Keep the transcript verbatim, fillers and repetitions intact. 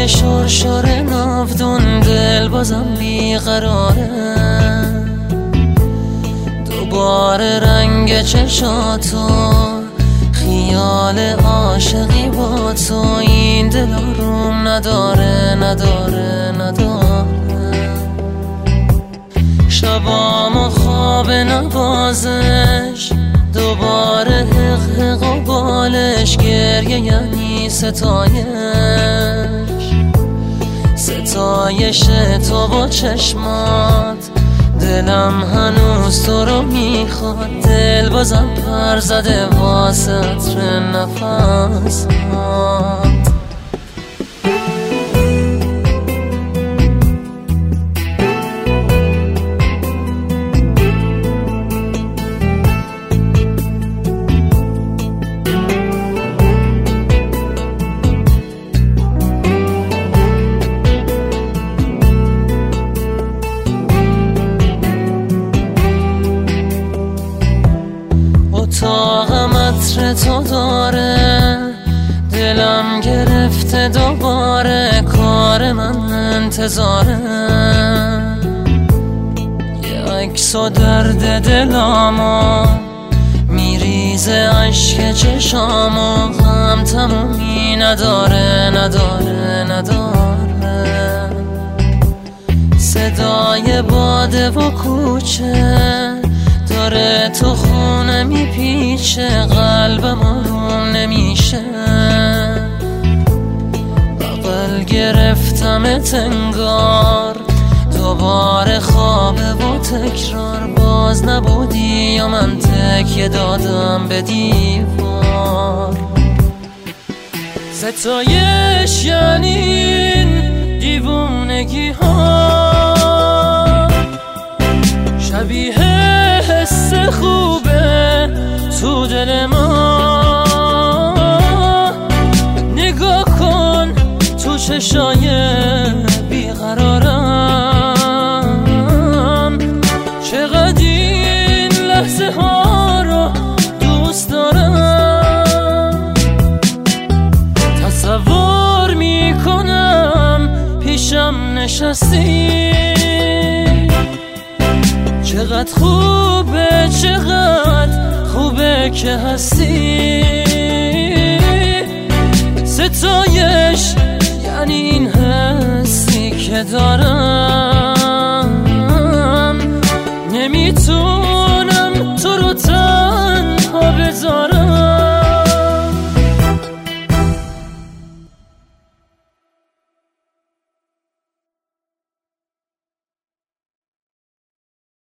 های شرشر ناودون دل بازم بیقراره، دوباره رنگ چشاتو خیال عاشقی با تو، این دل آروم نداره نداره نداره. شبامو خواب نوازش، دوباره حق حق و بالش، گریه یعنی ستایش، ستایش تو با چشمات. دلم هنوز تو رو میخواد، دل بازم پر زده واسه عطر نفسات. اتاقم عطر تو داره، دلم گرفته دوباره، کار من انتظاره. یه عکس و درد دلامو میریزه عشق چشامو، غم تمومی نداره نداره نداره. صدای باده و کوچه داره تو خونه میپیچه، قلبم آروم نمیشه. بغل گرفتمت انگار دوباره خوابه و تکرار، باز نبودی یا من تکیه دادم به دیوار. ستایش یعنی این دیوونگی ها، شبیه حس خوبه تو دل ما. نگاه کن تو چشای بیقرارم، چقدر این لحظه ها رو دوست دارم. تصور میکنم پیشم نشستی، چقدر خوبه چقدر خوبه که هستی.